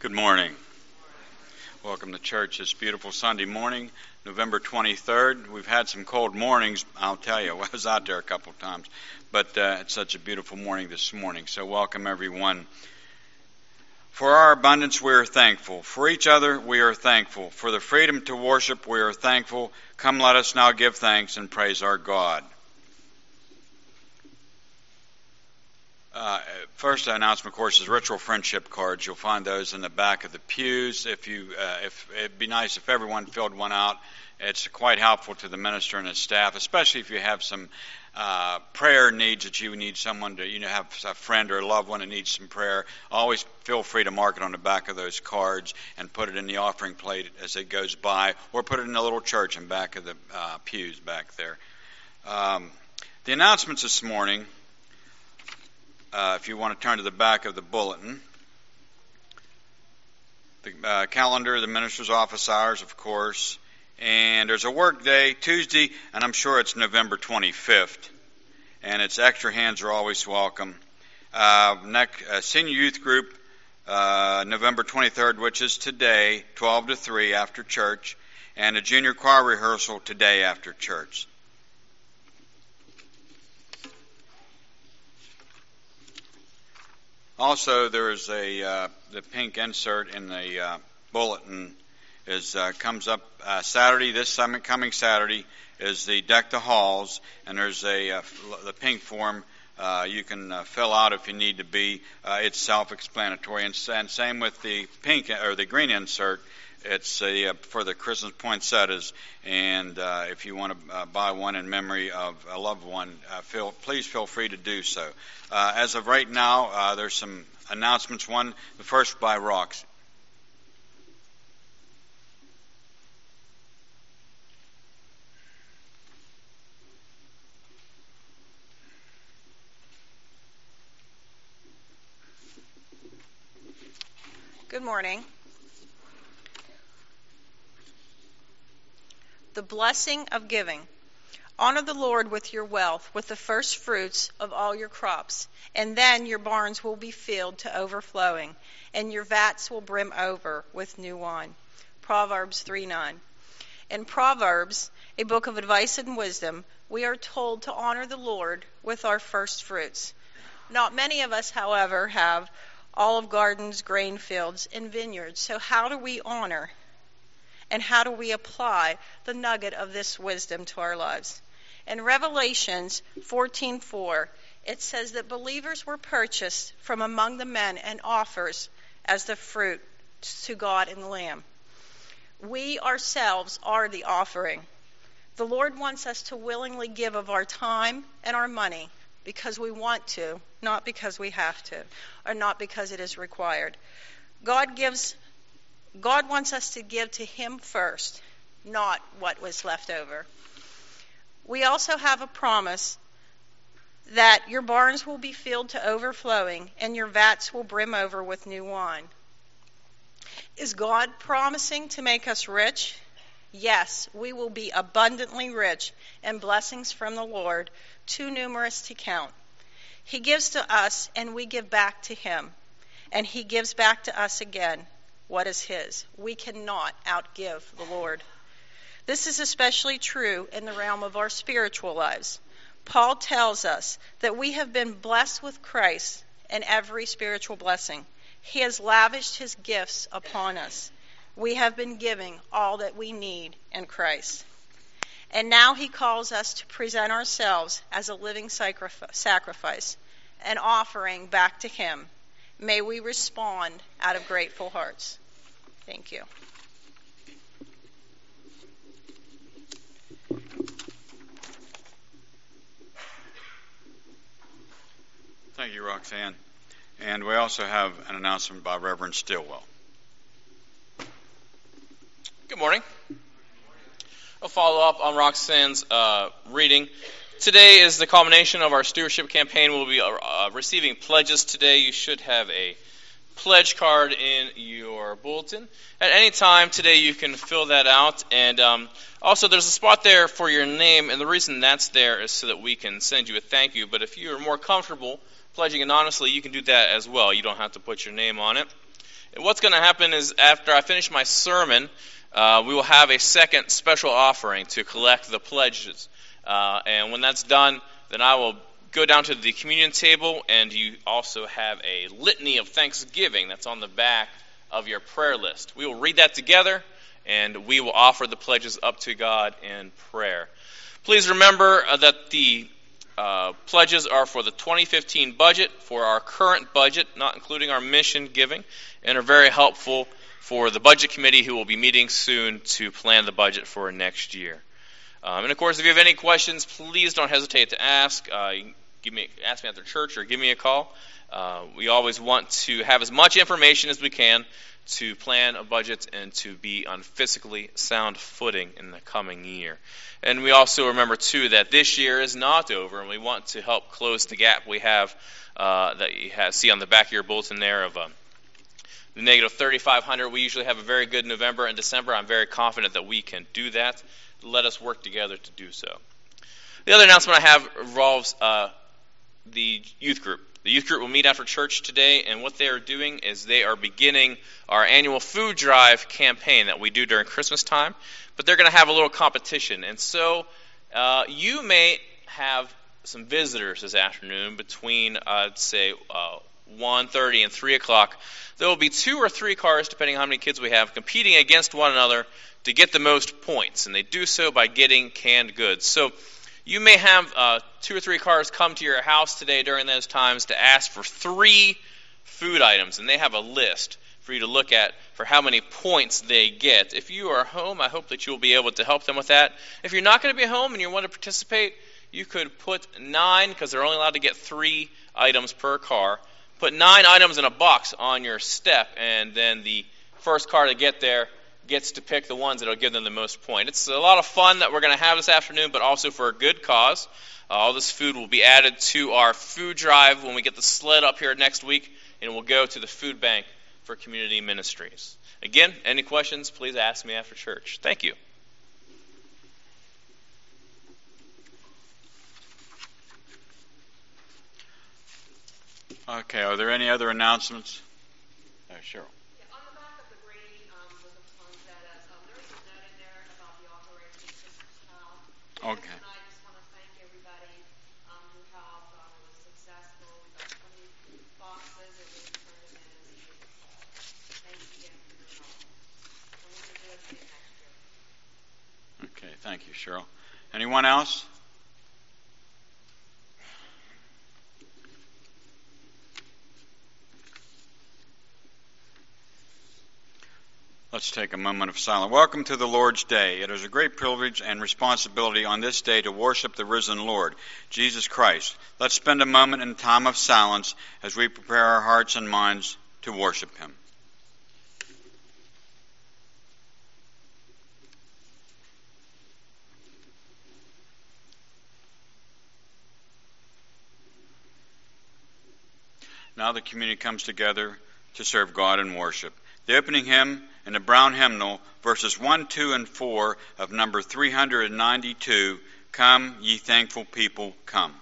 Good morning. Welcome to church this beautiful Sunday morning, November 23rd. We've had some cold mornings, I'll tell you. I was out there a couple of times, but it's such a beautiful morning this morning. So welcome everyone. For our abundance we are thankful. For each other we are thankful. For the freedom to worship we are thankful. Come, let us now give thanks and praise our God. First announcement, of course, is ritual friendship cards. You'll find those in the back of the pews. If it'd be nice if everyone filled one out. It's quite helpful to the minister and his staff, especially if you have some prayer needs that you need someone to, have a friend or a loved one that needs some prayer. Always feel free to mark it on the back of those cards and put it in the offering plate as it goes by, or put it in the little church in back of the pews back there. The announcements this morning. If you want to turn to the back of the bulletin, the calendar, the minister's office hours, of course, and there's a work day Tuesday, and I'm sure it's November 25th, and it's extra hands are always welcome. Senior youth group, November 23rd, which is today, 12 to 3 after church, and a junior choir rehearsal today after church. Also, there is the pink insert in the bulletin comes up Saturday. This coming Saturday is the Deck the Halls, and there's the pink form you can fill out if you need to be. It's self-explanatory, and same with the pink or the green insert. It's for the Christmas poinsettias, and if you want to buy one in memory of a loved one, please feel free to do so. As of right now, there's some announcements. The first by Roxy. Good morning. The blessing of giving. Honor the Lord with your wealth, with the first fruits of all your crops, and then your barns will be filled to overflowing, and your vats will brim over with new wine. Proverbs 3:9. In Proverbs, a book of advice and wisdom, we are told to honor the Lord with our first fruits. Not many of us, however, have olive gardens, grain fields, and vineyards. So how do we honor and how do we apply the nugget of this wisdom to our lives? In Revelations 14:4, it says that believers were purchased from among the men and offers as the fruit to God and the Lamb. We ourselves are the offering. The Lord wants us to willingly give of our time and our money because we want to, not because we have to, or not because it is required. God wants us to give to Him first, not what was left over. We also have a promise that your barns will be filled to overflowing and your vats will brim over with new wine. Is God promising to make us rich? Yes, we will be abundantly rich in blessings from the Lord, too numerous to count. He gives to us and we give back to Him, and He gives back to us again what is His. We cannot outgive the Lord. This is especially true in the realm of our spiritual lives. Paul tells us that we have been blessed with Christ in every spiritual blessing. He has lavished His gifts upon us. We have been giving all that we need in Christ. And now He calls us to present ourselves as a living sacrifice, an offering back to Him. May we respond out of grateful hearts. Thank you. Thank you, Roxanne. And we also have an announcement by Reverend Stillwell. Good morning. I'll follow up on Roxanne's reading. Today is the culmination of our stewardship campaign. We'll be receiving pledges today. You should have a pledge card in your bulletin. At any time today you can fill that out, and also there's a spot there for your name, and the reason that's there is so that we can send you a thank you. But if you're more comfortable pledging anonymously, you can do that as well. You don't have to put your name on it. And what's going to happen is after I finish my sermon, we will have a second special offering to collect the pledges. And when that's done, then I will go down to the communion table, and you also have a litany of thanksgiving that's on the back of your prayer list. We will read that together, and we will offer the pledges up to God in prayer. Please remember that the pledges are for the 2015 budget, for our current budget, not including our mission giving, and are very helpful for the budget committee who will be meeting soon to plan the budget for next year. And of course, if you have any questions, please don't hesitate to ask. You can ask me after church or give me a call. We always want to have as much information as we can to plan a budget and to be on fiscally sound footing in the coming year. And we also remember, too, that this year is not over, and we want to help close the gap we have that you see on the back of your bulletin there of the negative 3,500. We usually have a very good November and December. I'm very confident that we can do that. Let us work together to do so. The other announcement I have involves the youth group. The youth group will meet after church today, and what they are doing is they are beginning our annual food drive campaign that we do during Christmas time, but they're going to have a little competition. And so you may have some visitors this afternoon between, I'd say, 1:30 and 3 o'clock. There will be 2 or 3 cars, depending on how many kids we have, competing against one another to get the most points, and they do so by getting canned goods. So you may have 2 or 3 cars come to your house today during those times to ask for 3 food items, and they have a list for you to look at for how many points they get. If you are home, I hope that you'll be able to help them with that. If you're not going to be home and you want to participate, you could put 9, because they're only allowed to get 3 items per car, put 9 items in a box on your step, and then the first car to get there gets to pick the ones that will give them the most point. It's a lot of fun that we're going to have this afternoon, but also for a good cause. All this food will be added to our food drive when we get the sled up here next week, and it will go to the food bank for community ministries. Again, any questions, please ask me after church. Thank you. Okay, are there any other announcements? Cheryl. Okay. And I just want to thank everybody who helped. It was successful. We got 20 boxes and we turned them in as a gift. Thank you again for your help. And we're going to do it again next year. Okay, thank you, Cheryl. Anyone else? Let's take a moment of silence. Welcome to the Lord's Day. It is a great privilege and responsibility on this day to worship the risen Lord, Jesus Christ. Let's spend a moment in time of silence as we prepare our hearts and minds to worship Him. Now the community comes together to serve God in worship. The opening hymn in the Brown Hymnal, verses 1, 2, and 4 of number 392, Come, Ye Thankful People, Come.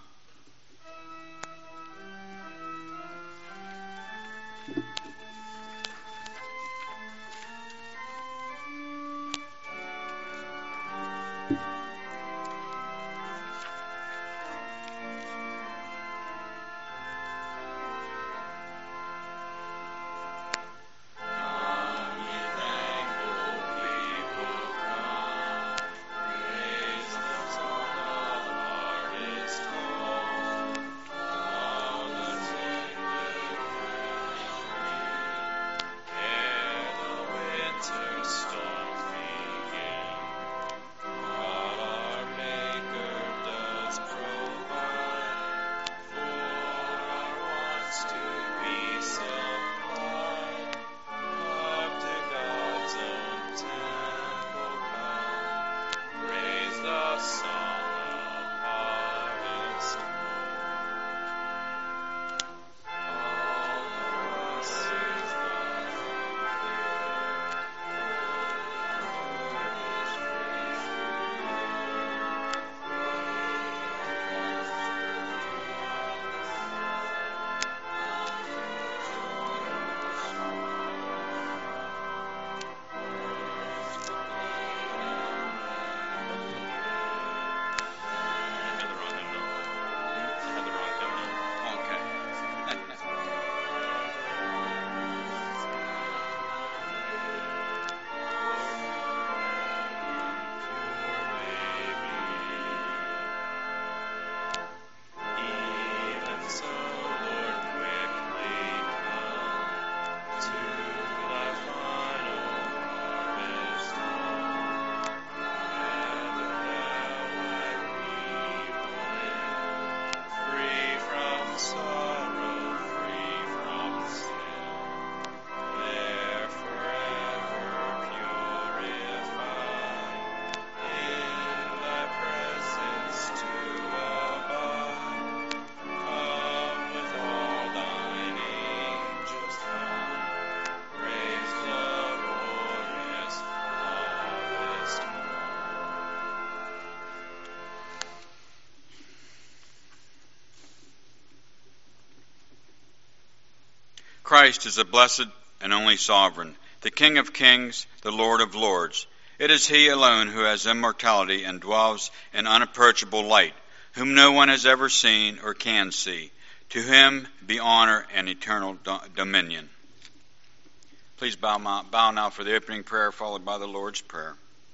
Christ is the blessed and only sovereign, the King of kings, the Lord of lords. It is he alone who has immortality and dwells in unapproachable light, whom no one has ever seen or can see. To him be honor and eternal dominion. Please bow now for the opening prayer, followed by the Lord's Prayer.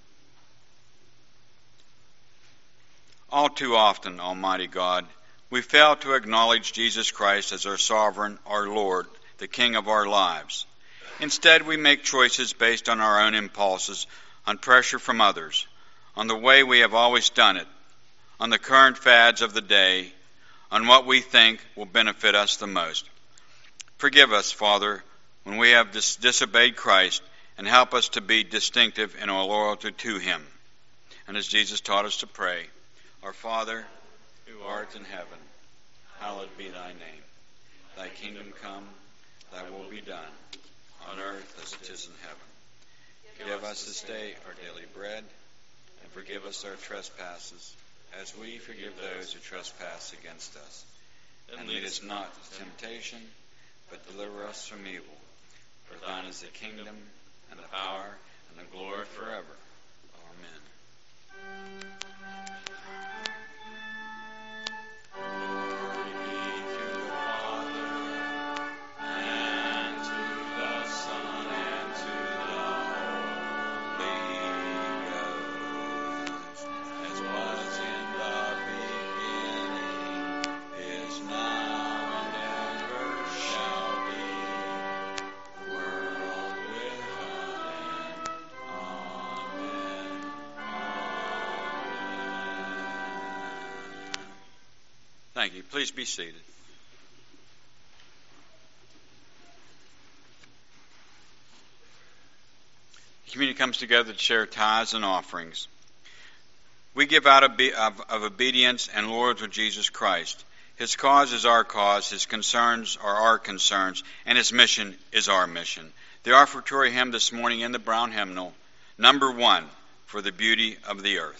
All too often, Almighty God, we fail to acknowledge Jesus Christ as our sovereign, our Lord, the King of our lives. Instead, we make choices based on our own impulses, on pressure from others, on the way we have always done it, on the current fads of the day, on what we think will benefit us the most. Forgive us, Father, when we have disobeyed Christ, and help us to be distinctive in our loyalty to him. And as Jesus taught us to pray, Our Father, who art in heaven, hallowed be thy name. Thy kingdom come, thy will be done, on earth as it is in heaven. Give us this day our daily bread, and forgive us our trespasses, as we forgive those who trespass against us. And lead us not into temptation, but deliver us from evil. For thine is the kingdom, and the power, and the glory forever. Amen. Glory be to the Father, and to the Son, and to the Holy Ghost, as was in the beginning, is now, and ever shall be, world without end. Amen. Amen. Thank you. Please be seated. The community comes together to share tithes and offerings. We give out of obedience and loyalty to Jesus Christ. His cause is our cause, his concerns are our concerns, and his mission is our mission. The offertory hymn this morning in the Brown hymnal, number 1, For the Beauty of the Earth.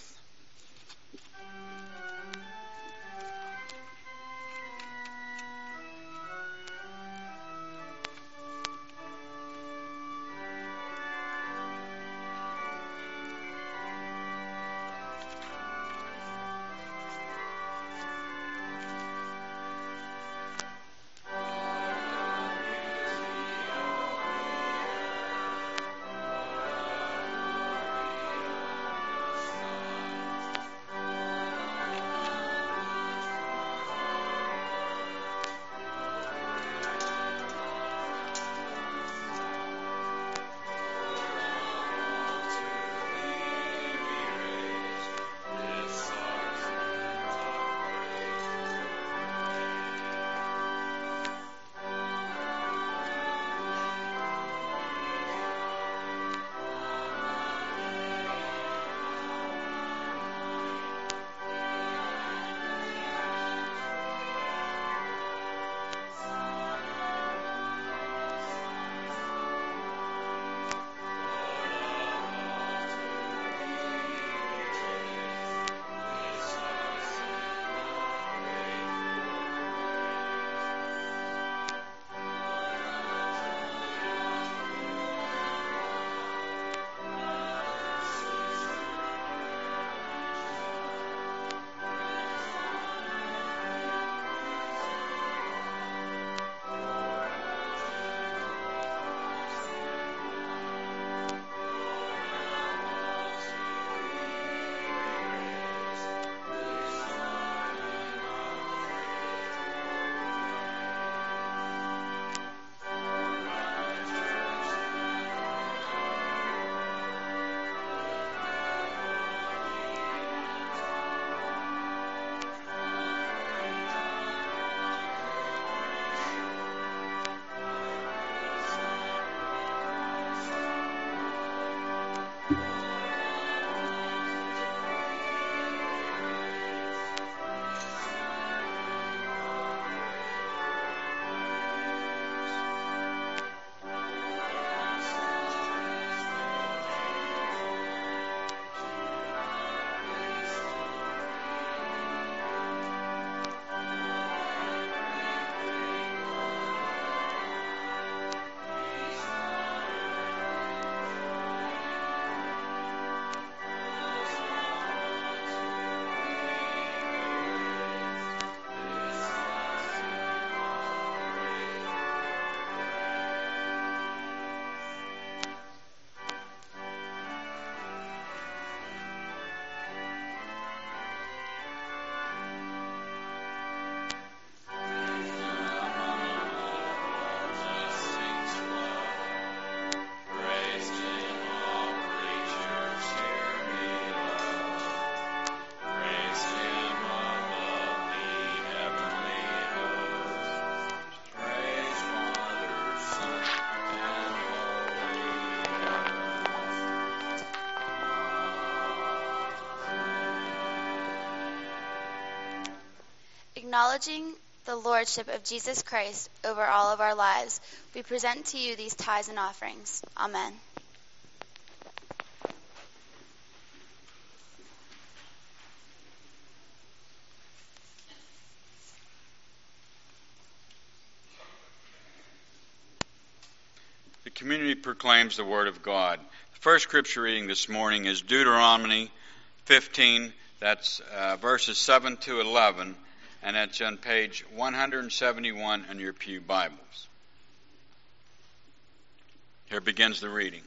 Acknowledging the Lordship of Jesus Christ over all of our lives, we present to you these tithes and offerings. Amen. The community proclaims the Word of God. The first scripture reading this morning is Deuteronomy 15, that's verses 7 to 11, and that's on page 171 in your pew Bibles. Here begins the reading.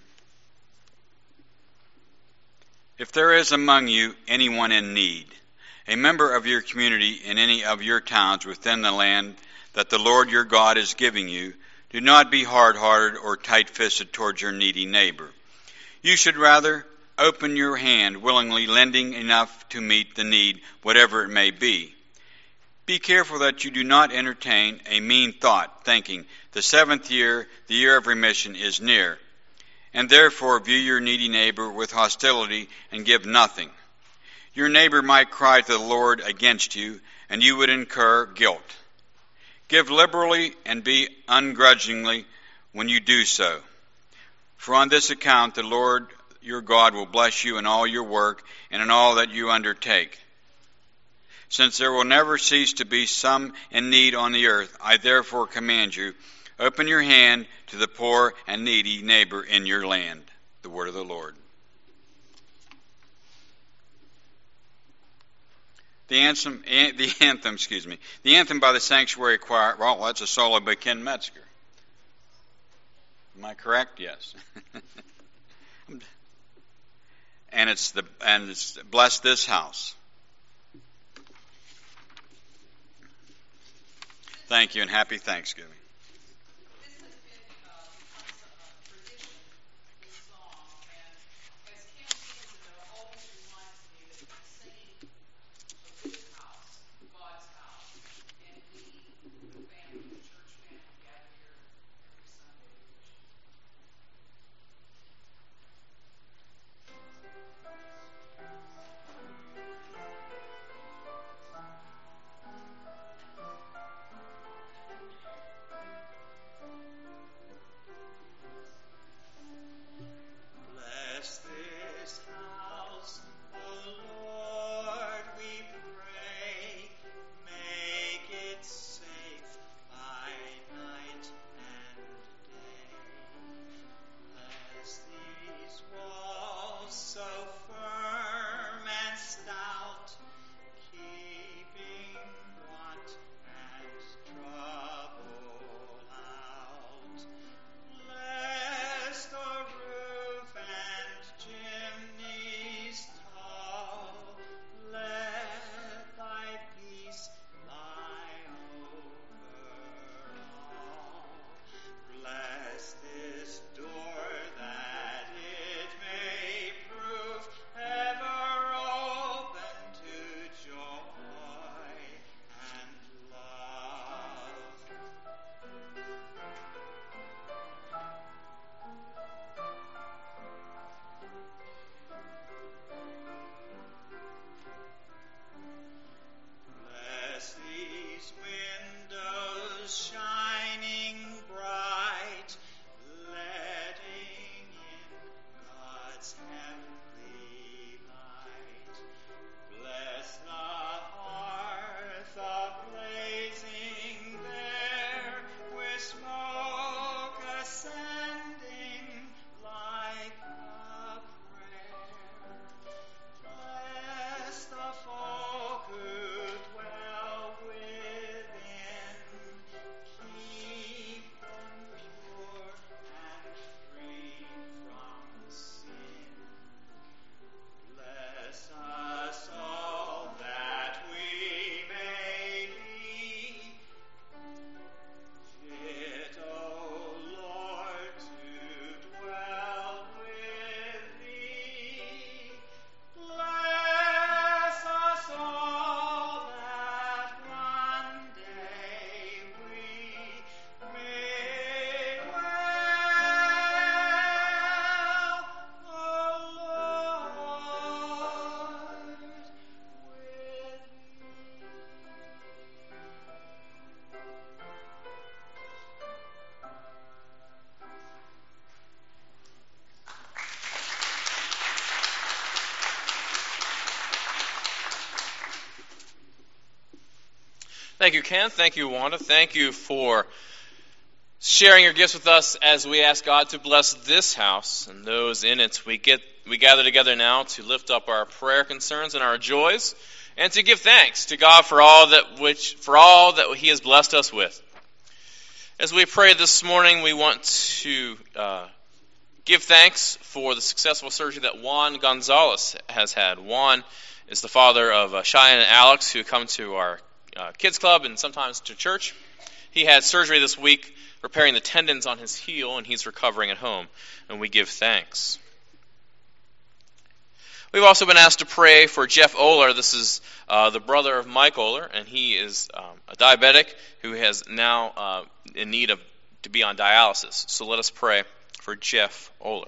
If there is among you anyone in need, a member of your community in any of your towns within the land that the Lord your God is giving you, do not be hard-hearted or tight-fisted towards your needy neighbor. You should rather open your hand, willingly lending enough to meet the need, whatever it may be. Be careful that you do not entertain a mean thought, thinking, the seventh year, the year of remission, is near, and therefore view your needy neighbor with hostility and give nothing. Your neighbor might cry to the Lord against you, and you would incur guilt. Give liberally and be ungrudgingly when you do so. For on this account the Lord your God will bless you in all your work and in all that you undertake. Since there will never cease to be some in need on the earth, I therefore command you, open your hand to the poor and needy neighbor in your land. The word of the Lord. The anthem by the Sanctuary Choir, well, that's a solo by Ken Metzger. Am I correct? Yes. and it's Bless This House. Thank you and happy Thanksgiving. Thank you, Ken. Thank you, Wanda. Thank you for sharing your gifts with us as we ask God to bless this house and those in it. We gather together now to lift up our prayer concerns and our joys, and to give thanks to God for all that He has blessed us with. As we pray this morning, we want to give thanks for the successful surgery that Juan Gonzalez has had. Juan is the father of Cheyenne and Alex, who come to our kids club and sometimes to church. He had surgery this week, repairing the tendons on his heel, and he's recovering at home, and we give thanks. We've also been asked to pray for Jeff Oler. This is the brother of Mike Oler, and he is a diabetic who has now in need to be on dialysis. So let us pray for Jeff Oler.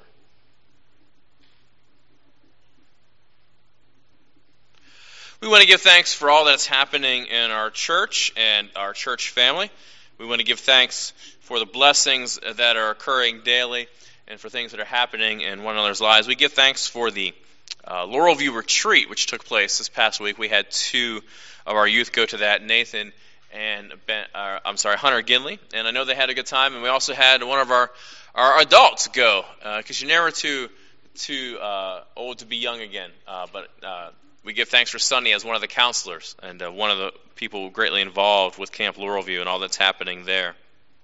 We want to give thanks for all that's happening in our church and our church family. We want to give thanks for the blessings that are occurring daily and for things that are happening in one another's lives. We give thanks for the Laurel View retreat, which took place this past week. We had two of our youth go to that, Nathan and Hunter Ginley, and I know they had a good time. And we also had one of our adults go, because you're never too old to be young again. But we give thanks for Sunny as one of the counselors and one of the people greatly involved with Camp Laurel View and all that's happening there.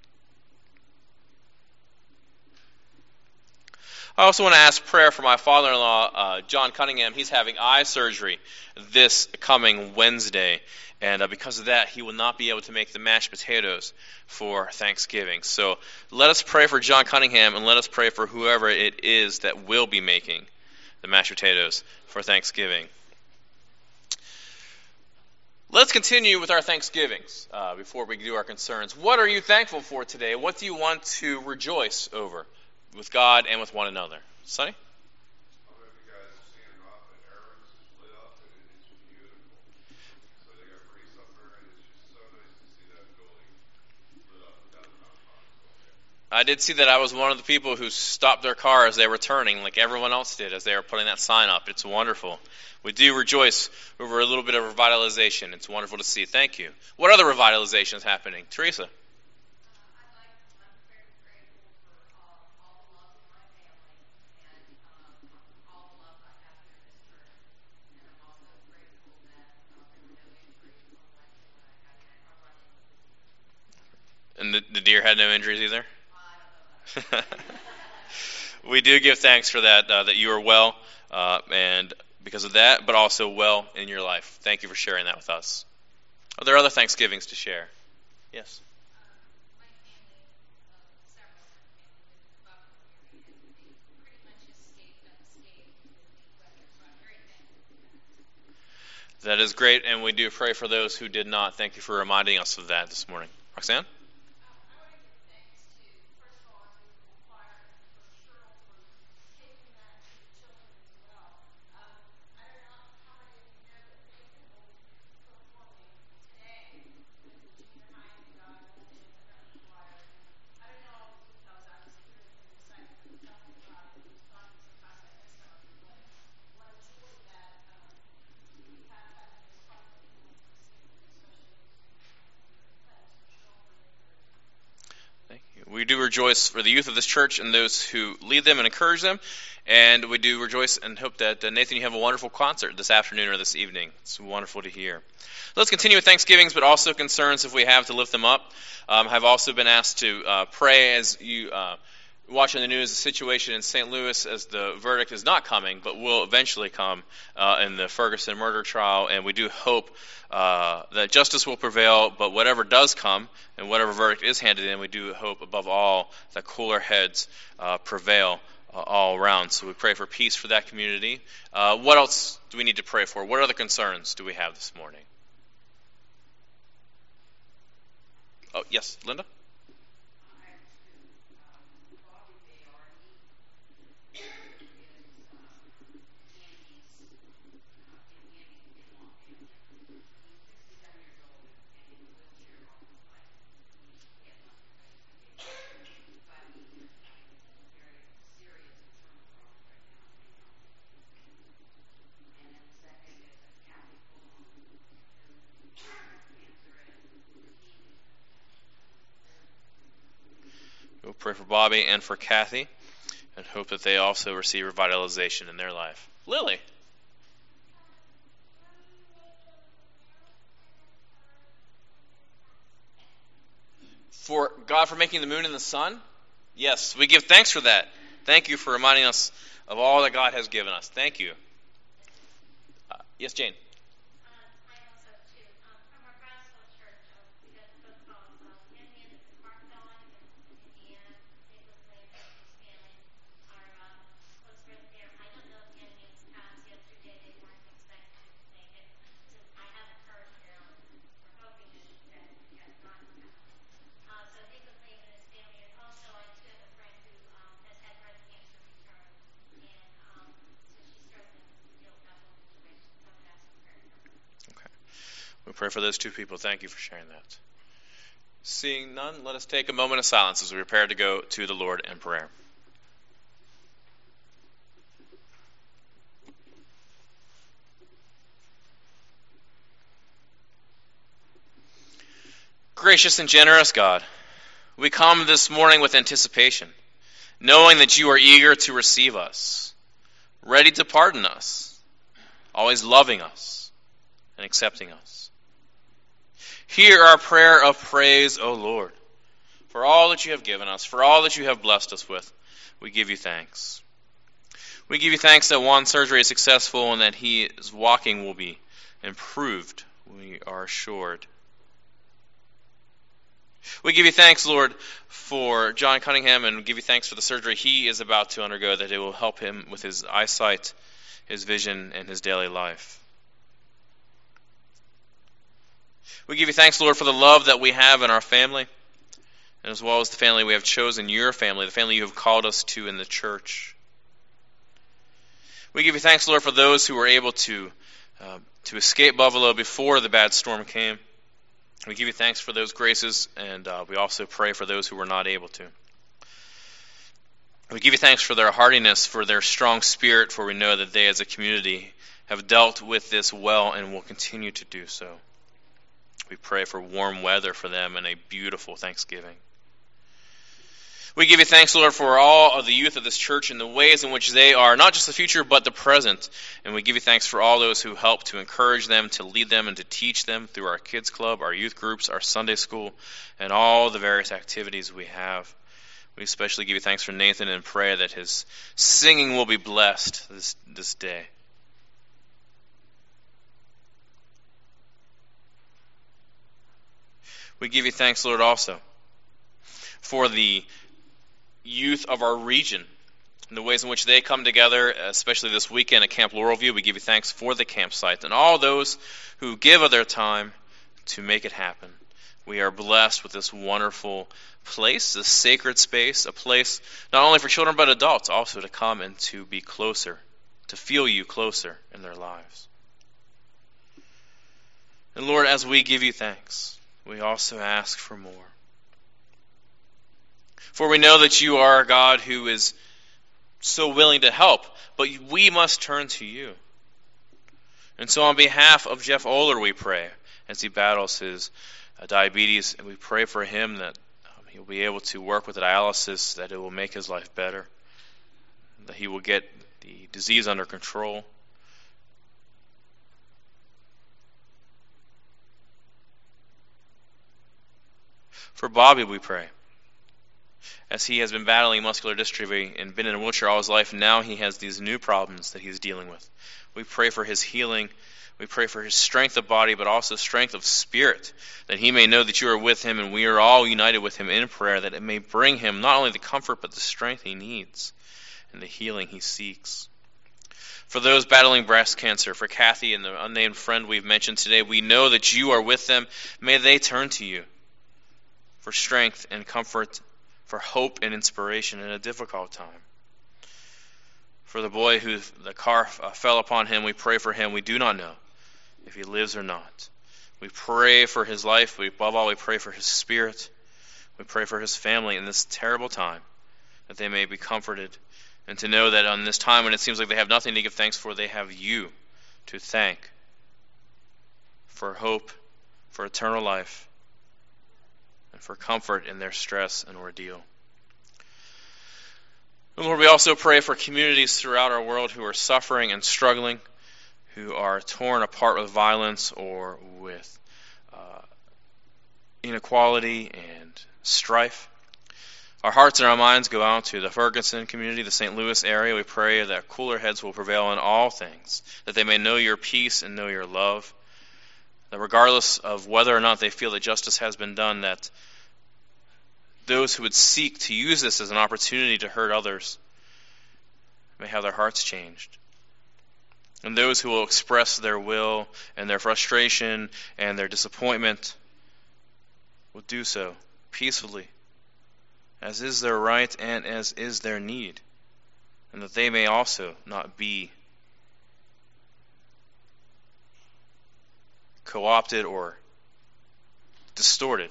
I also want to ask prayer for my father-in-law, John Cunningham. He's having eye surgery this coming Wednesday, and because of that, he will not be able to make the mashed potatoes for Thanksgiving. So let us pray for John Cunningham, and let us pray for whoever it is that will be making the mashed potatoes for Thanksgiving. Let's continue with our Thanksgivings before we do our concerns. What are you thankful for today? What do you want to rejoice over with God and with one another? Sonny? I don't know if you guys have seen it or not, but Aaron's lit up and it's beautiful. So they got free supper, and it's just so nice to see that building lit up without the mountain. I did see that. I was one of the people who stopped their car as they were turning, like everyone else did as they were putting that sign up. It's wonderful. We do rejoice over a little bit of revitalization. It's wonderful to see. Thank you. What other revitalization is happening? Teresa? I'm very grateful for all the love in my family and all the love I have here in this church. And I'm also grateful that there were no injuries on Wednesday when I got in our run-in. And the deer had no injuries either? I don't know about that. We do give thanks for that, that you are well, and because of that, but also well in your life. Thank you for sharing that with us. Are there other Thanksgivings to share? Yes. My family, several of my family live in the Buffalo area, and they pretty much escaped unscathed with the weather, so I'm very thankful for that. That is great, and we do pray for those who did not. Thank you for reminding us of that this morning. Roxanne? I want to give thanks to, first of all, our musical choir and for Cheryl for taking that to the children as well. I don't know how many of you know that Nathan will be performing today with the junior high and in the American choir. I don't know all the details. I was here in the second and talking about it. He was talking sometimes I miss some of it, but what a joy that we have having this conversation with the singing, especially as we pledge. So Cheryl, for encouragement. Thank you. We do rejoice for the youth of this church and those who lead them and encourage them. And we do rejoice and hope that, Nathan, you have a wonderful concert this afternoon or this evening. It's wonderful to hear. Let's continue with Thanksgivings, but also concerns if we have to lift them up. I've also been asked to pray as you watch on the news the situation in St. Louis as the verdict is not coming, but will eventually come in the Ferguson murder trial. And we do hope that justice will prevail, but whatever does come and whatever verdict is handed in, we do hope above all that cooler heads prevail all around. So we pray for peace for that community. What else do we need to pray for? What other concerns do we have this morning? Oh, yes, Linda? And then the second is a Catholic woman who has cancer and pray for Bobby and for Kathy, and hope that they also receive revitalization in their life. Lily. For God for making the moon and the sun? Yes, we give thanks for that. Thank you for reminding us of all that God has given us. Thank you. Yes, Jane. I also, too, from our Brownsville church, we got a phone call from Indian Mark Bellon in Indiana. Nicholas Lane and his family are close friends there. I don't know if the Indians passed yesterday. They weren't expected to make it. So I haven't heard. We're hoping that it has not passed. So Nicholas Lane and his family, and also I too have a friend who has had breast cancer return, and so she's struggling with the guilt double situation. So I'm asking prayer for her. Okay. We pray for those two people. Thank you for sharing that. Seeing none, let us take a moment of silence as we prepare to go to the Lord in prayer. Gracious and generous God, we come this morning with anticipation, knowing that you are eager to receive us, ready to pardon us, always loving us and accepting us. Hear our prayer of praise, O Lord, for all that you have given us, for all that you have blessed us with. We give you thanks. We give you thanks that Juan's surgery is successful and that his walking will be improved. We are assured. We give you thanks, Lord, for John Cunningham, and we give you thanks for the surgery he is about to undergo, that it will help him with his eyesight, his vision, and his daily life. We give you thanks, Lord, for the love that we have in our family, and as well as the family we have chosen, your family, the family you have called us to in the church. We give you thanks, Lord, for those who were able to escape Buffalo before the bad storm came. We give you thanks for those graces, and we also pray for those who were not able to. We give you thanks for their hardiness, for their strong spirit, for we know that they as a community have dealt with this well and will continue to do so. We pray for warm weather for them and a beautiful Thanksgiving. We give you thanks, Lord, for all of the youth of this church and the ways in which they are not just the future but the present. And we give you thanks for all those who help to encourage them, to lead them, and to teach them through our kids club, our youth groups, our Sunday school, and all the various activities we have. We especially give you thanks for Nathan and pray that his singing will be blessed this day. We give you thanks, Lord, also for the youth of our region and the ways in which they come together, especially this weekend at Camp Laurelview. We give you thanks for the campsite and all those who give of their time to make it happen. We are blessed with this wonderful place, this sacred space, a place not only for children but adults also to come and to be closer, to feel you closer in their lives. And Lord, as we give you thanks, we also ask for more. For we know that you are a God who is so willing to help, but we must turn to you. And so on behalf of Jeff Oler, we pray, as he battles his diabetes, and we pray for him that he'll be able to work with dialysis, that it will make his life better, that he will get the disease under control. For Bobby, we pray, as he has been battling muscular dystrophy and been in a wheelchair all his life, now he has these new problems that he's dealing with. We pray for his healing. We pray for his strength of body, but also strength of spirit, that he may know that you are with him and we are all united with him in prayer, that it may bring him not only the comfort but the strength he needs and the healing he seeks. For those battling breast cancer, for Kathy and the unnamed friend we've mentioned today, we know that you are with them. May they turn to you for strength and comfort, for hope and inspiration in a difficult time. For the boy who the car fell upon him, we pray for him. We do not know if he lives or not. We pray for his life. Above all, we pray for his spirit. We pray for his family in this terrible time, that they may be comforted, and to know that on this time when it seems like they have nothing to give thanks for, they have you to thank for hope, for eternal life, and for comfort in their stress and ordeal. And Lord, we also pray for communities throughout our world who are suffering and struggling, who are torn apart with violence or with inequality and strife. Our hearts and our minds go out to the Ferguson community, the St. Louis area. We pray that cooler heads will prevail in all things, that they may know your peace and know your love, that regardless of whether or not they feel that justice has been done, that those who would seek to use this as an opportunity to hurt others may have their hearts changed. And those who will express their will and their frustration and their disappointment will do so peacefully, as is their right and as is their need, and that they may also not be co-opted or distorted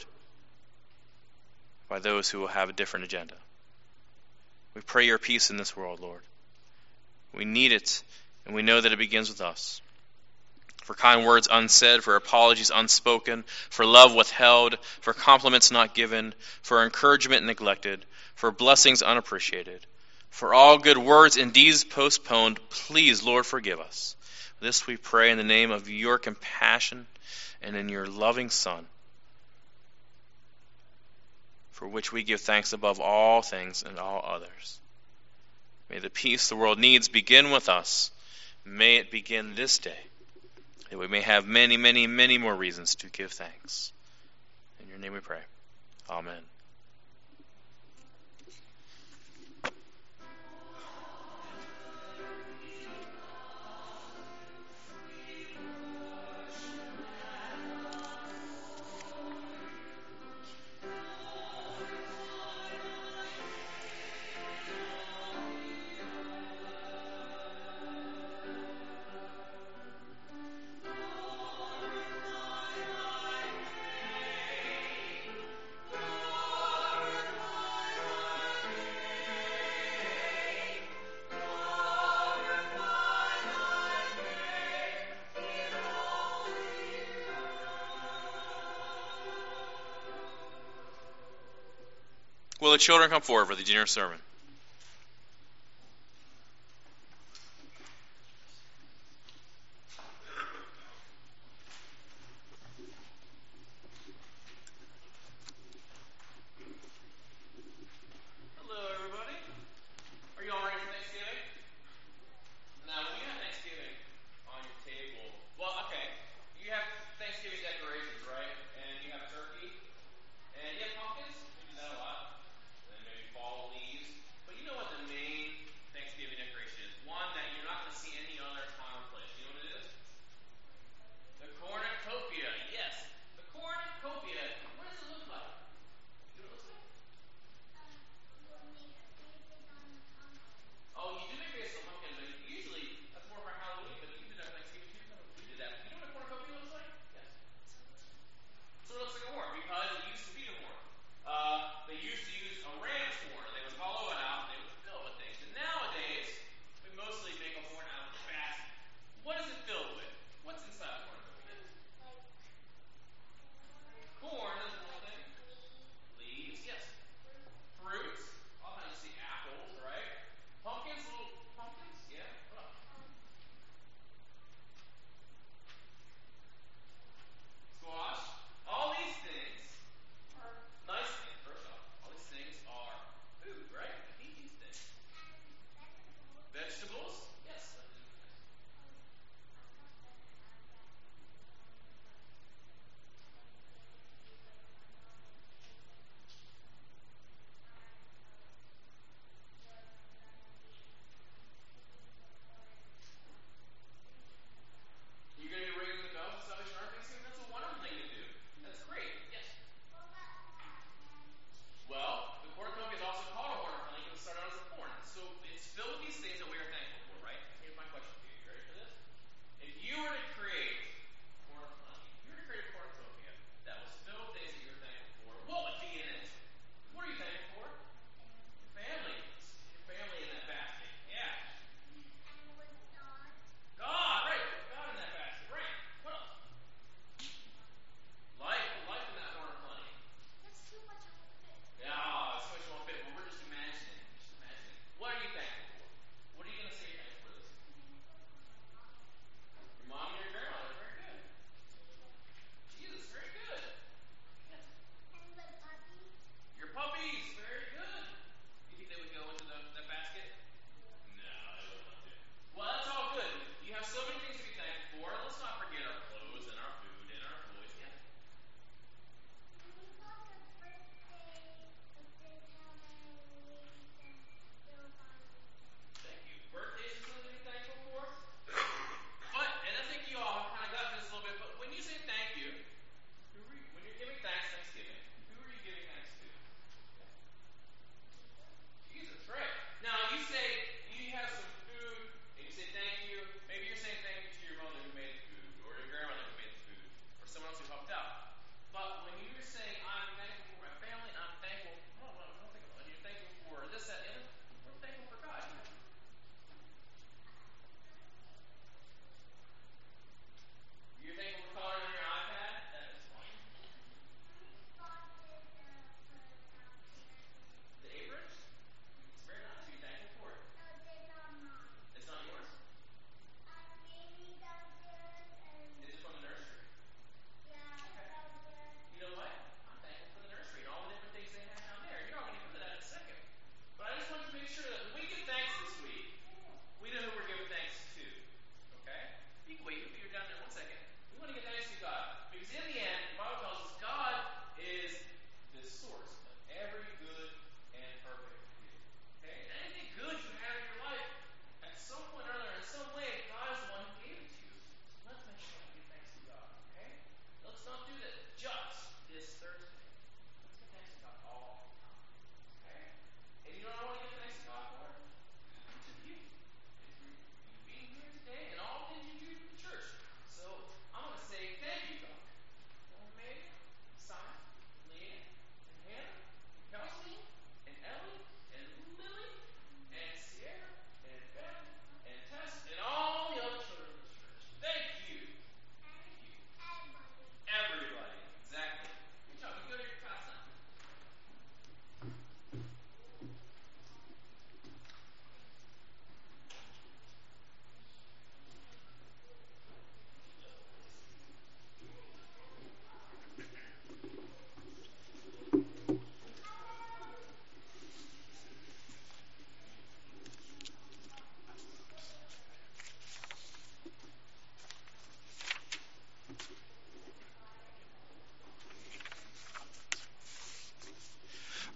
by those who will have a different agenda. We pray your peace in this world, Lord. We need it, and we know that it begins with us. For kind words unsaid, for apologies unspoken, for love withheld, for compliments not given, for encouragement neglected, for blessings unappreciated, for all good words and deeds postponed, please, Lord, forgive us. This we pray in the name of your compassion and in your loving Son, for which we give thanks above all things and all others. May the peace the world needs begin with us. May it begin this day, that we may have many, many, many more reasons to give thanks. In your name we pray. Amen. Will the children come forward for the dinner sermon? Hello, everybody. Are you all ready for Thanksgiving? Now, when you have Thanksgiving on your table, well, okay, you have Thanksgiving decorations, right? And you have turkey, and you have pumpkins. We do that a lot. And then maybe fall leaves.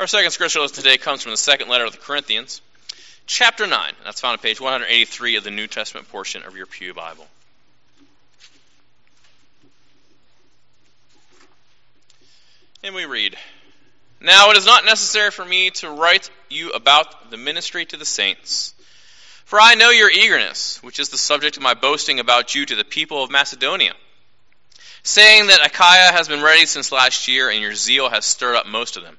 Our second scripture lesson today comes from the second letter of the Corinthians, chapter 9. That's found on page 183 of the New Testament portion of your Pew Bible. And we read, "Now it is not necessary for me to write you about the ministry to the saints, for I know your eagerness, which is the subject of my boasting about you to the people of Macedonia, saying that Achaia has been ready since last year, and your zeal has stirred up most of them.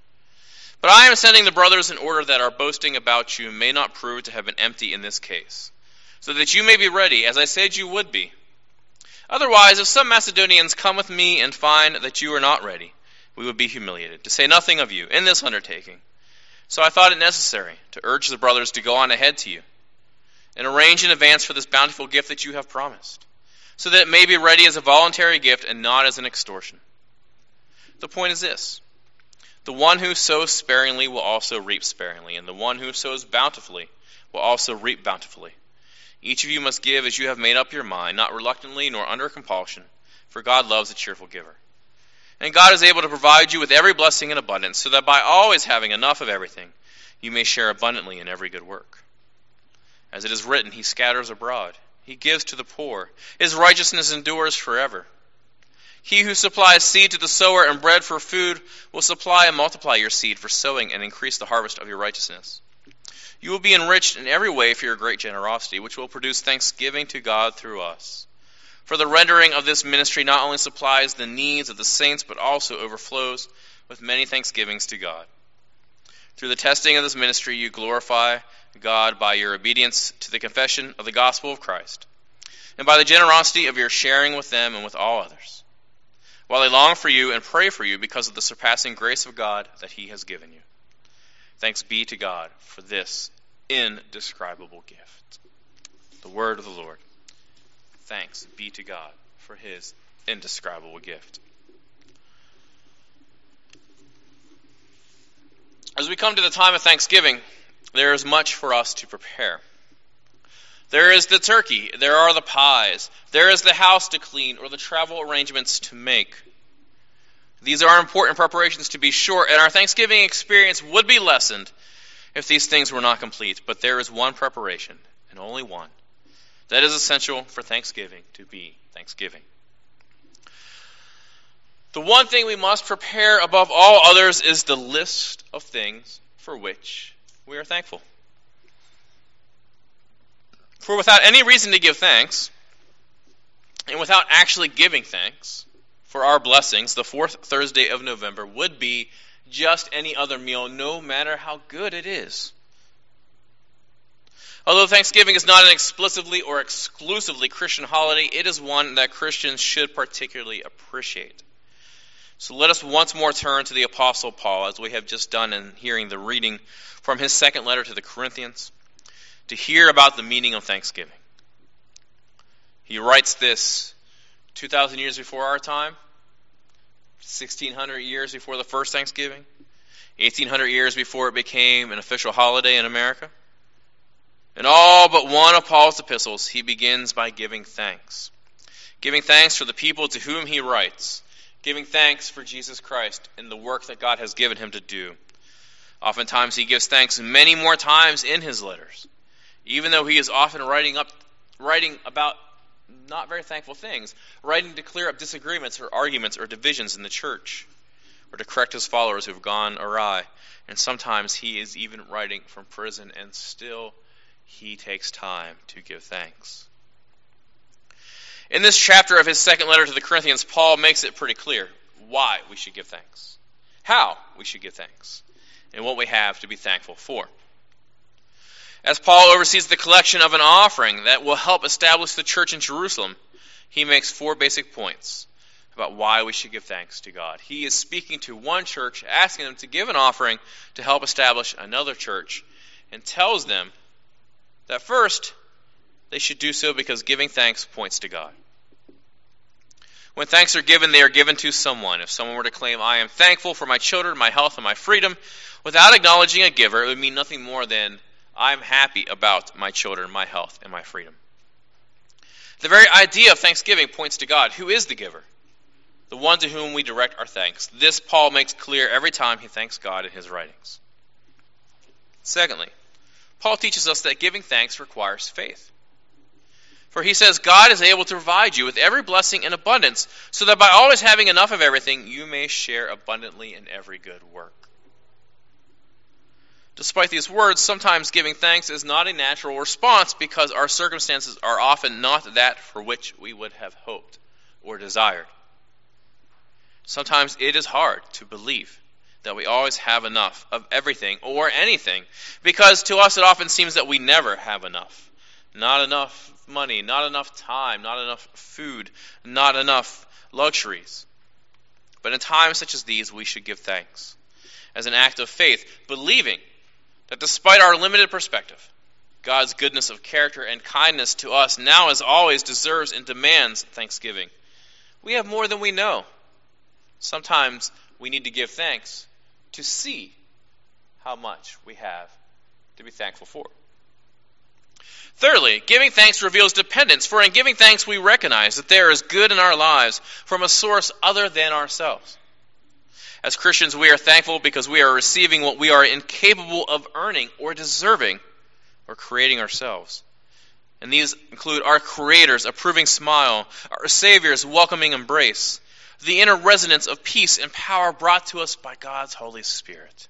But I am sending the brothers in order that our boasting about you may not prove to have been empty in this case, so that you may be ready, as I said you would be. Otherwise, if some Macedonians come with me and find that you are not ready, we would be humiliated, to say nothing of you, in this undertaking. So I thought it necessary to urge the brothers to go on ahead to you, and arrange in advance for this bountiful gift that you have promised, so that it may be ready as a voluntary gift and not as an extortion. The point is this: the one who sows sparingly will also reap sparingly, and the one who sows bountifully will also reap bountifully. Each of you must give as you have made up your mind, not reluctantly nor under compulsion, for God loves a cheerful giver. And God is able to provide you with every blessing in abundance, so that by always having enough of everything, you may share abundantly in every good work. As it is written, He scatters abroad, He gives to the poor, His righteousness endures forever. He who supplies seed to the sower and bread for food will supply and multiply your seed for sowing and increase the harvest of your righteousness. You will be enriched in every way for your great generosity, which will produce thanksgiving to God through us. For the rendering of this ministry not only supplies the needs of the saints, but also overflows with many thanksgivings to God. Through the testing of this ministry, you glorify God by your obedience to the confession of the gospel of Christ, and by the generosity of your sharing with them and with all others, while they long for you and pray for you because of the surpassing grace of God that He has given you. Thanks be to God for this indescribable gift." The word of the Lord. Thanks be to God for His indescribable gift. As we come to the time of Thanksgiving, there is much for us to prepare. There is the turkey, there are the pies, there is the house to clean or the travel arrangements to make. These are important preparations to be sure, and our Thanksgiving experience would be lessened if these things were not complete. But there is one preparation, and only one, that is essential for Thanksgiving to be Thanksgiving. The one thing we must prepare above all others is the list of things for which we are thankful. For without any reason to give thanks, and without actually giving thanks for our blessings, the fourth Thursday of November would be just any other meal, no matter how good it is. Although Thanksgiving is not an explicitly or exclusively Christian holiday, it is one that Christians should particularly appreciate. So let us once more turn to the Apostle Paul, as we have just done in hearing the reading from his second letter to the Corinthians, to hear about the meaning of Thanksgiving. He writes this 2,000 years before our time, 1,600 years before the first Thanksgiving, 1,800 years before it became an official holiday in America. In all but one of Paul's epistles, he begins by giving thanks. Giving thanks for the people to whom he writes. Giving thanks for Jesus Christ and the work that God has given him to do. Oftentimes he gives thanks many more times in his letters, even though he is often writing about not very thankful things, writing to clear up disagreements or arguments or divisions in the church, or to correct his followers who have gone awry. And sometimes he is even writing from prison, and still he takes time to give thanks. In this chapter of his second letter to the Corinthians, Paul makes it pretty clear why we should give thanks, how we should give thanks, and what we have to be thankful for. As Paul oversees the collection of an offering that will help establish the church in Jerusalem, he makes 4 basic points about why we should give thanks to God. He is speaking to one church, asking them to give an offering to help establish another church, and tells them that first, they should do so because giving thanks points to God. When thanks are given, they are given to someone. If someone were to claim, "I am thankful for my children, my health, and my freedom," without acknowledging a giver, it would mean nothing more than, "I'm happy about my children, my health, and my freedom." The very idea of thanksgiving points to God, who is the giver. the one to whom we direct our thanks. This Paul makes clear every time he thanks God in his writings. Secondly, Paul teaches us that giving thanks requires faith. For he says, God is able to provide you with every blessing in abundance, so that by always having enough of everything, you may share abundantly in every good work. Despite these words, sometimes giving thanks is not a natural response because our circumstances are often not that for which we would have hoped or desired. Sometimes it is hard to believe that we always have enough of everything or anything, because to us it often seems that we never have enough. Not enough money, not enough time, not enough food, not enough luxuries. But in times such as these, we should give thanks as an act of faith, believing that despite our limited perspective, God's goodness of character and kindness to us now as always deserves and demands thanksgiving. We have more than we know. Sometimes we need to give thanks to see how much we have to be thankful for. Thirdly, giving thanks reveals dependence, for in giving thanks we recognize that there is good in our lives from a source other than ourselves. As Christians, we are thankful because we are receiving what we are incapable of earning or deserving or creating ourselves. And these include our Creator's approving smile, our Savior's welcoming embrace, the inner resonance of peace and power brought to us by God's Holy Spirit.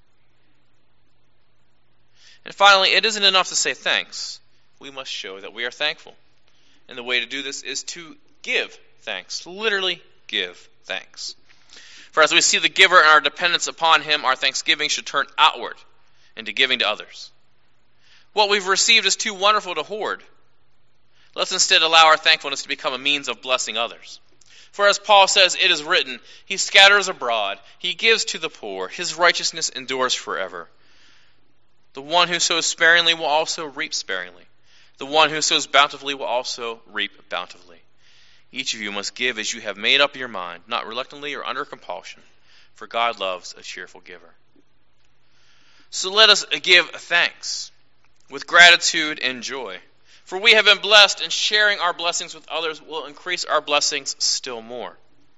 And finally, it isn't enough to say thanks. We must show that we are thankful. And the way to do this is to give thanks. Literally give thanks. For as we see the giver and our dependence upon him, our thanksgiving should turn outward into giving to others. What we've received is too wonderful to hoard. Let's instead allow our thankfulness to become a means of blessing others. For as Paul says, it is written, he scatters abroad, he gives to the poor, his righteousness endures forever. The one who sows sparingly will also reap sparingly. The one who sows bountifully will also reap bountifully. Each of you must give as you have made up your mind, not reluctantly or under compulsion, for God loves a cheerful giver. So let us give thanks with gratitude and joy. For we have been blessed, and sharing our blessings with others will increase our blessings still more.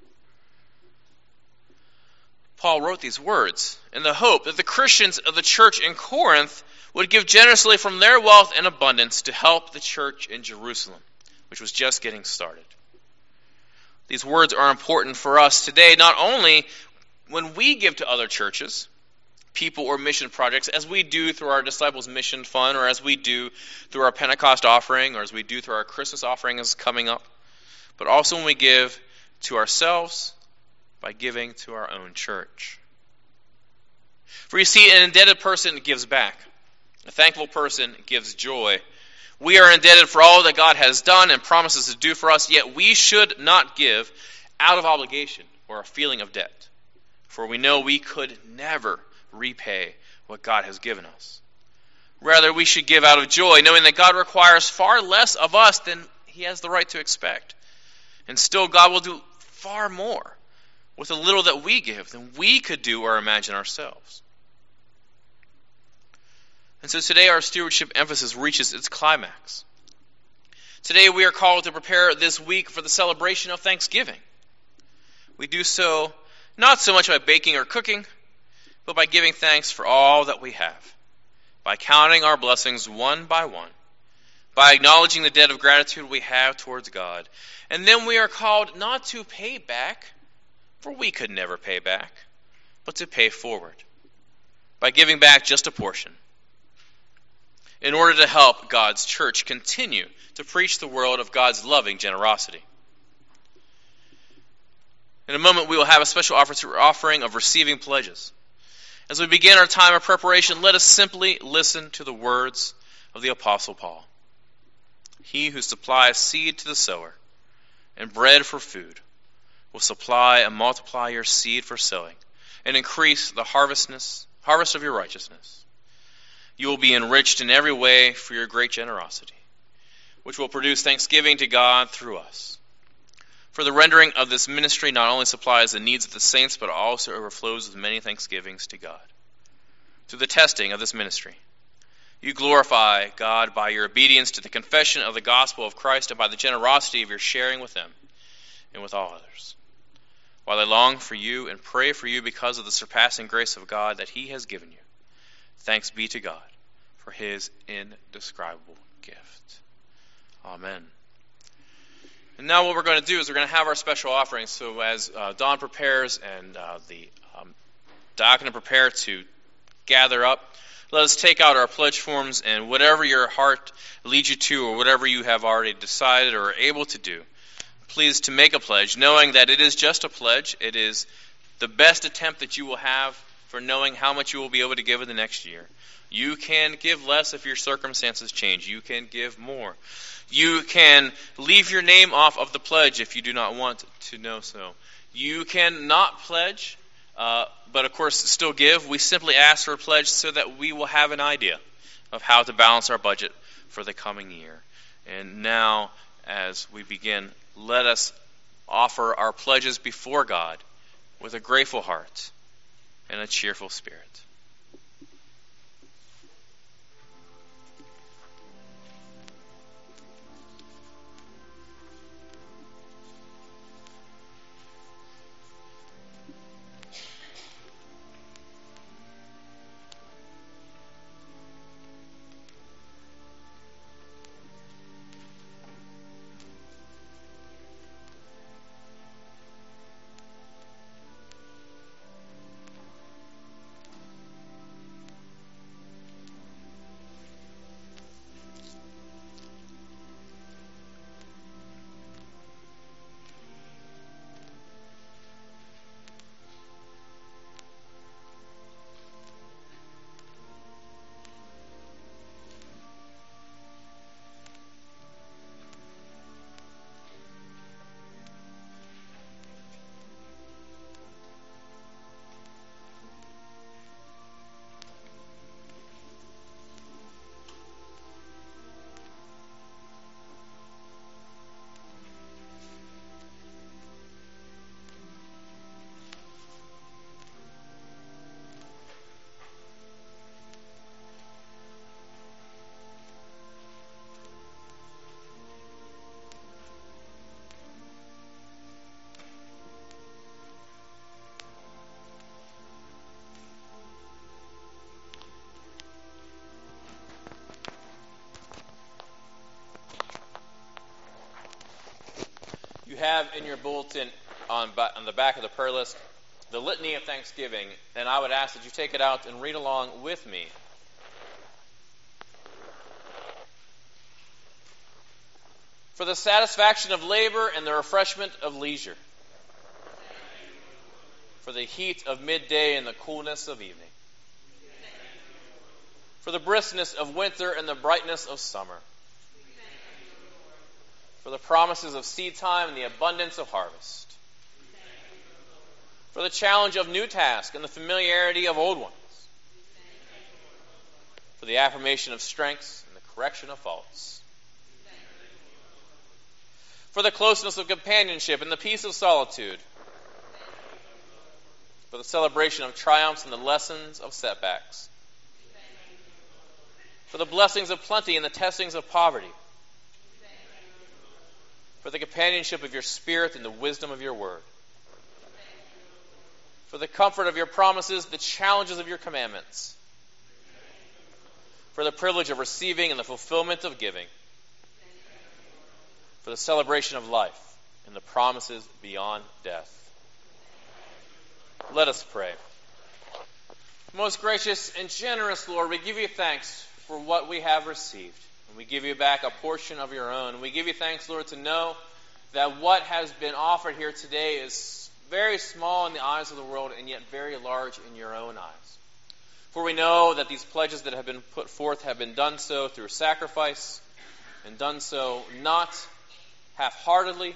Paul wrote these words in the hope that the Christians of the church in Corinth would give generously from their wealth and abundance to help the church in Jerusalem, which was just getting started. These words are important for us today, not only when we give to other churches, people, or mission projects, as we do through our Disciples Mission Fund, or as we do through our Pentecost offering, or as we do through our Christmas offering is coming up, but also when we give to ourselves by giving to our own church. For you see, an indebted person gives back. A thankful person gives joy. We are indebted for all that God has done and promises to do for us, yet we should not give out of obligation or a feeling of debt. For we know we could never repay what God has given us. Rather, we should give out of joy, knowing that God requires far less of us than he has the right to expect. And still, God will do far more with the little that we give than we could do or imagine ourselves. And so today our stewardship emphasis reaches its climax. Today we are called to prepare this week for the celebration of Thanksgiving. We do so not so much by baking or cooking, but by giving thanks for all that we have, by counting our blessings one by one, by acknowledging the debt of gratitude we have towards God. And then we are called not to pay back, for we could never pay back, but to pay forward, by giving back just a portion, in order to help God's church continue to preach the world of God's loving generosity. In a moment, we will have a special offering of receiving pledges. As we begin our time of preparation, let us simply listen to the words of the Apostle Paul. He who supplies seed to the sower and bread for food will supply and multiply your seed for sowing and increase the harvest of your righteousness. You will be enriched in every way for your great generosity, which will produce thanksgiving to God through us. For the rendering of this ministry not only supplies the needs of the saints, but also overflows with many thanksgivings to God. Through the testing of this ministry, you glorify God by your obedience to the confession of the gospel of Christ and by the generosity of your sharing with them and with all others. while I long for you and pray for you because of the surpassing grace of God that He has given you. Thanks be to God for His indescribable gift. Amen. And now what we're going to do is we're going to have our special offerings. So as Don prepares and the diaconate prepare to gather up, let us take out our pledge forms, and whatever your heart leads you to, or whatever you have already decided or are able to do, please to make a pledge, knowing that it is just a pledge. It is the best attempt that you will have for knowing how much you will be able to give in the next year. You can give less if your circumstances change. You can give more. You can leave your name off of the pledge if you do not want to know so. You can not pledge, but of course still give. We simply ask for a pledge so that we will have an idea of how to balance our budget for the coming year. And now, as we begin, let us offer our pledges before God with a grateful heart and a cheerful spirit. You have in your bulletin on the back of the prayer list the Litany of Thanksgiving, and I would ask that you take it out and read along with me. For the satisfaction of labor and the refreshment of leisure. For the heat of midday and the coolness of evening. For the briskness of winter and the brightness of summer. For the promises of seed time and the abundance of harvest. For the challenge of new tasks and the familiarity of old ones. For the affirmation of strengths and the correction of faults. For the closeness of companionship and the peace of solitude. For the celebration of triumphs and the lessons of setbacks. For the blessings of plenty and the testings of poverty. For the companionship of your Spirit and the wisdom of your word. For the comfort of your promises, the challenges of your commandments. For the privilege of receiving and the fulfillment of giving. For the celebration of life and the promises beyond death. Let us pray. Most gracious and generous Lord, we give you thanks for what we have received. And we give you back a portion of your own. And we give you thanks, Lord, to know that what has been offered here today is very small in the eyes of the world and yet very large in your own eyes. For we know that these pledges that have been put forth have been done so through sacrifice and done so not half-heartedly,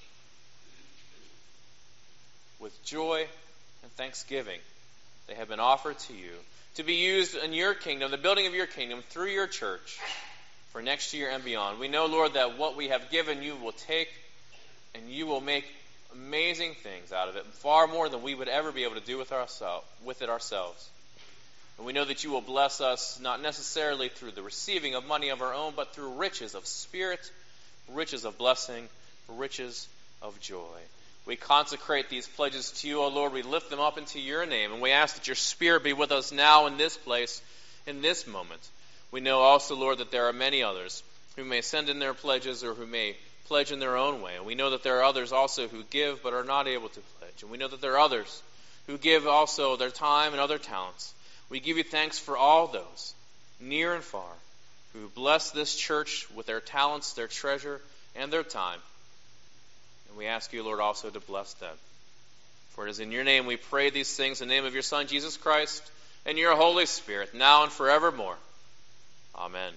with joy and thanksgiving. They have been offered to you to be used in your kingdom, the building of your kingdom, through your church for next year and beyond. We know, Lord, that what we have given you will take and you will make amazing things out of it, far more than we would ever be able to do with it ourselves. And we know that you will bless us not necessarily through the receiving of money of our own, but through riches of spirit, riches of blessing, riches of joy. We consecrate these pledges to you, O Lord. We lift them up into your name, and we ask that your Spirit be with us now in this place, in this moment. We know also, Lord, that there are many others who may send in their pledges or who may pledge in their own way. And we know that there are others also who give but are not able to pledge. And we know that there are others who give also their time and other talents. We give you thanks for all those, near and far, who bless this church with their talents, their treasure, and their time. And we ask you, Lord, also to bless them. For it is in your name we pray these things, in the name of your Son, Jesus Christ, and your Holy Spirit, now and forevermore. Amen.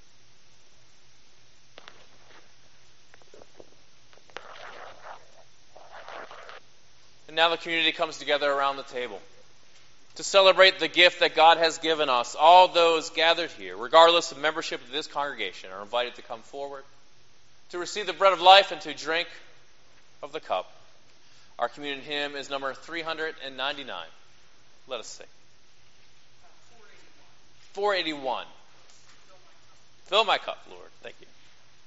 And now the community comes together around the table to celebrate the gift that God has given us. All those gathered here, regardless of membership of this congregation, are invited to come forward to receive the bread of life and to drink of the cup. Our communion hymn is number 399. Let us sing. 481. Fill my cup, Lord. Thank you.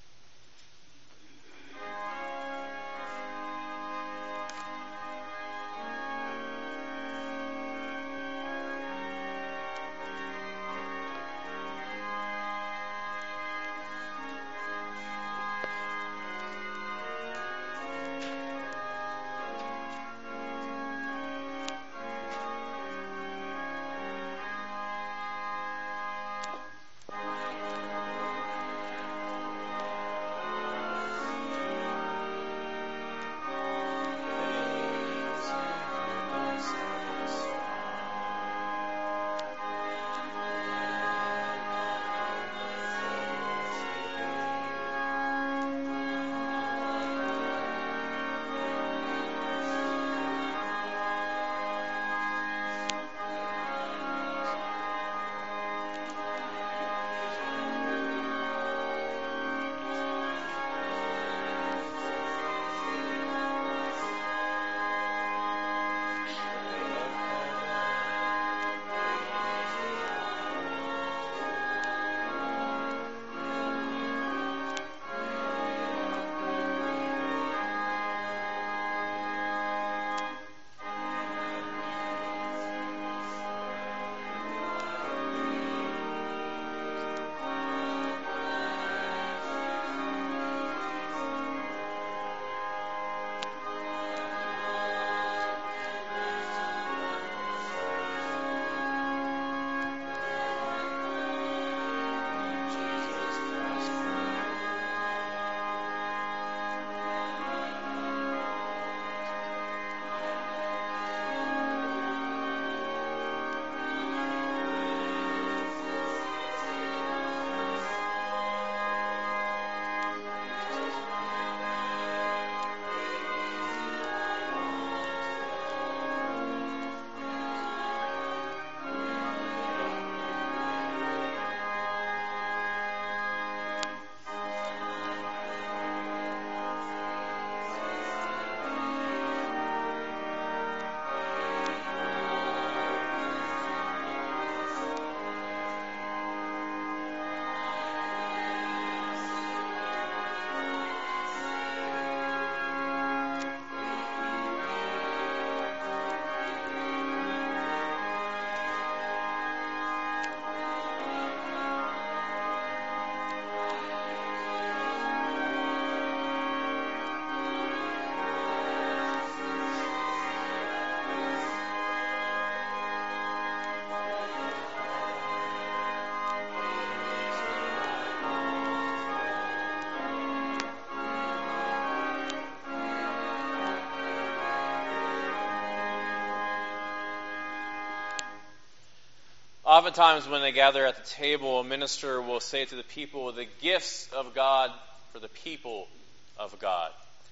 Oftentimes when they gather at the table, a minister will say to the people, the gifts of God for the people of God.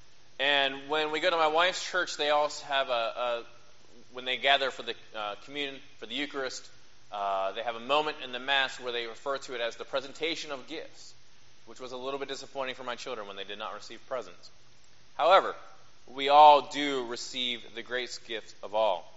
And when we go to my wife's church, they also have when they gather for the communion, for the Eucharist, they have a moment in the Mass where they refer to it as the presentation of gifts, which was a little bit disappointing for my children when they did not receive presents. However, we all do receive the greatest gift of all.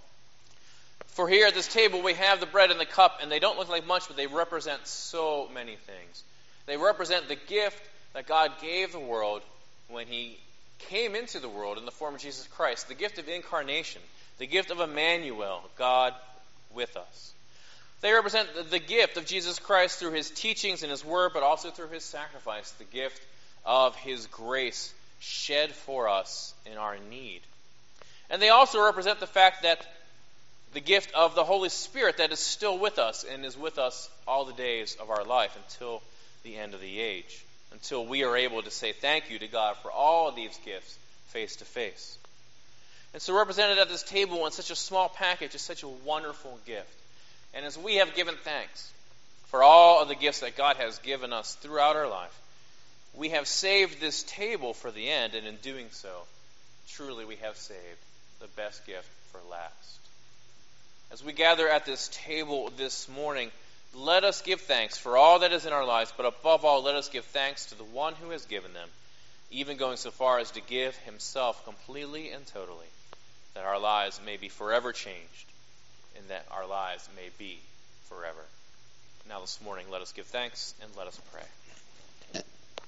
For here at this table, we have the bread and the cup, and they don't look like much, but they represent so many things. They represent the gift that God gave the world when He came into the world in the form of Jesus Christ, the gift of incarnation, the gift of Emmanuel, God with us. They represent the gift of Jesus Christ through his teachings and his word, but also through his sacrifice, the gift of his grace shed for us in our need. And they also represent the fact that the gift of the Holy Spirit that is still with us and is with us all the days of our life until the end of the age, until we are able to say thank you to God for all of these gifts face to face. And so represented at this table in such a small package is such a wonderful gift. And as we have given thanks for all of the gifts that God has given us throughout our life, we have saved this table for the end, and in doing so, truly we have saved the best gift for last. As we gather at this table this morning, let us give thanks for all that is in our lives, but above all, let us give thanks to the one who has given them, even going so far as to give himself completely and totally, that our lives may be forever changed, and that our lives may be forever. Now this morning, let us give thanks and let us pray.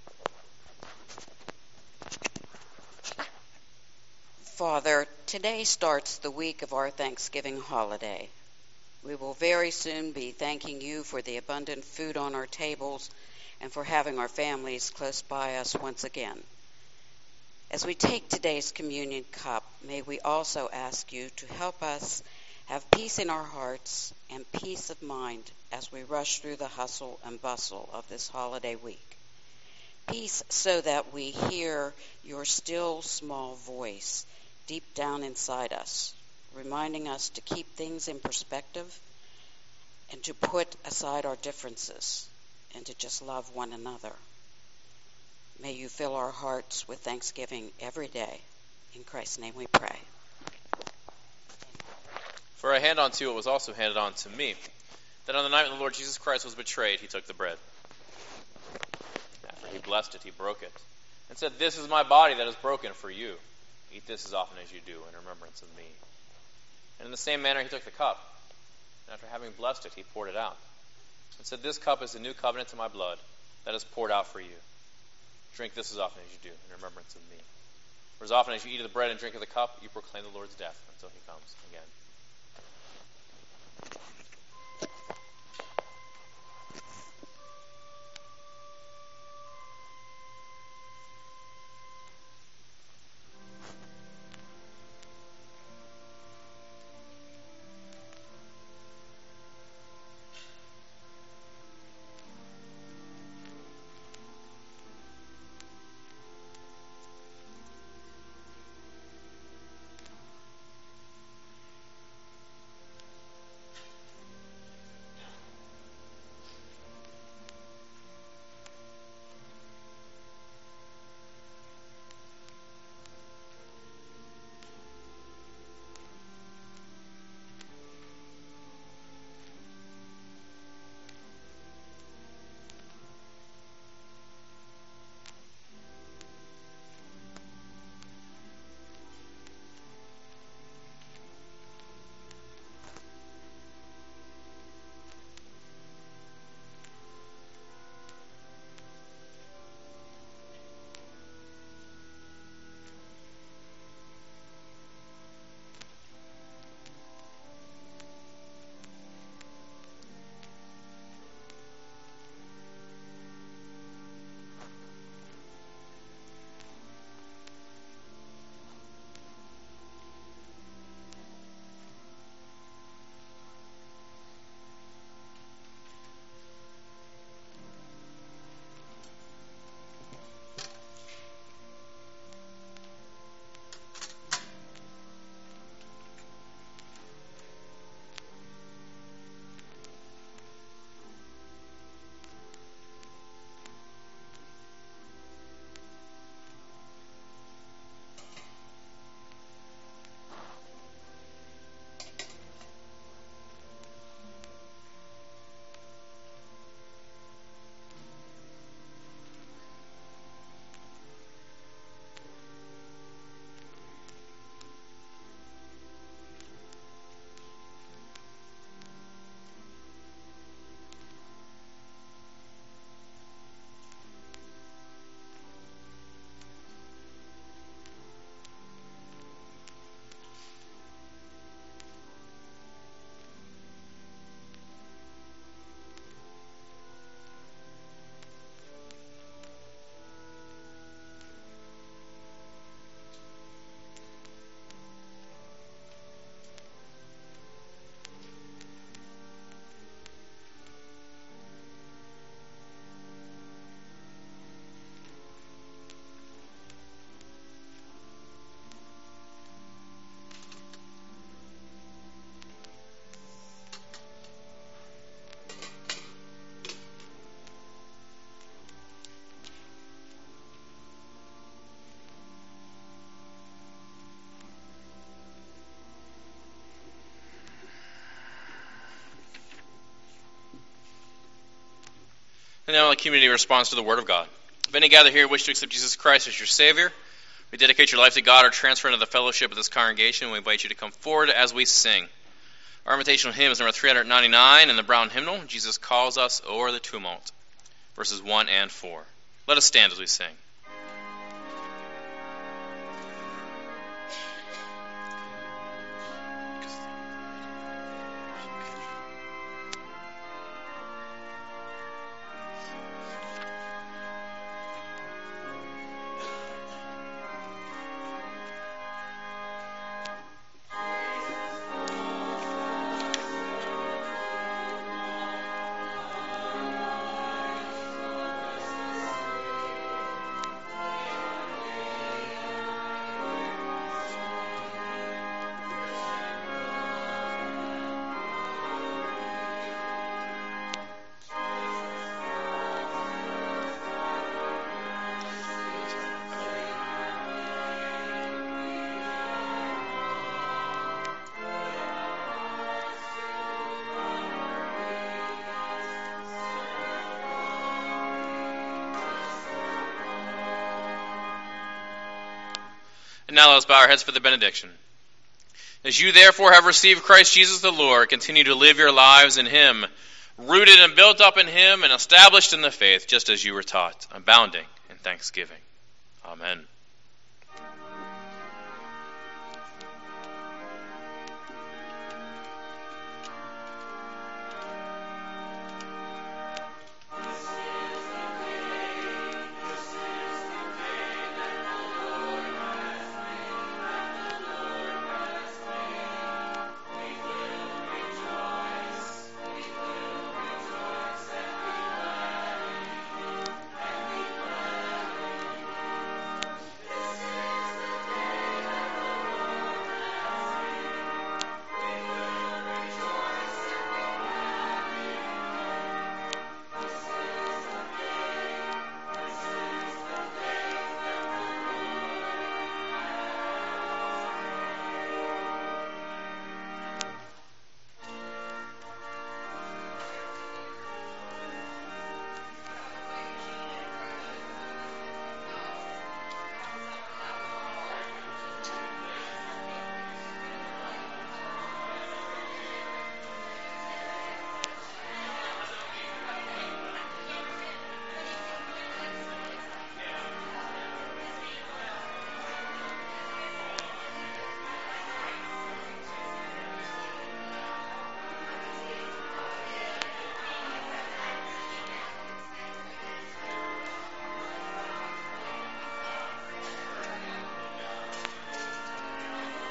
Father, today starts the week of our Thanksgiving holiday. We will very soon be thanking you for the abundant food on our tables and for having our families close by us once again. As we take today's communion cup, may we also ask you to help us have peace in our hearts and peace of mind as we rush through the hustle and bustle of this holiday week. Peace so that we hear your still small voice deep down inside us, reminding us to keep things in perspective and to put aside our differences and to just love one another. May you fill our hearts with thanksgiving every day. In Christ's name we pray. For I hand on to you what was also handed on to me, that on the night when the Lord Jesus Christ was betrayed, he took the bread. After he blessed it, he broke it, and said, "This is my body that is broken for you. Eat this as often as you do in remembrance of me." And in the same manner he took the cup, and after having blessed it, he poured it out, and said, "This cup is the new covenant in my blood that is poured out for you. Drink this as often as you do in remembrance of me. For as often as you eat of the bread and drink of the cup, you proclaim the Lord's death until he comes again." And now the community responds to the Word of God. If any gather here wish to accept Jesus Christ as your Savior, we dedicate your life to God or transfer into the fellowship of this congregation. We invite you to come forward as we sing. Our invitational hymn is number 399 in the brown hymnal, Jesus Calls Us O'er the Tumult, verses 1 and 4. Let us stand as we sing. And now let us bow our heads for the benediction. As you therefore have received Christ Jesus the Lord, continue to live your lives in Him, rooted and built up in Him and established in the faith, just as you were taught, abounding in thanksgiving. Amen.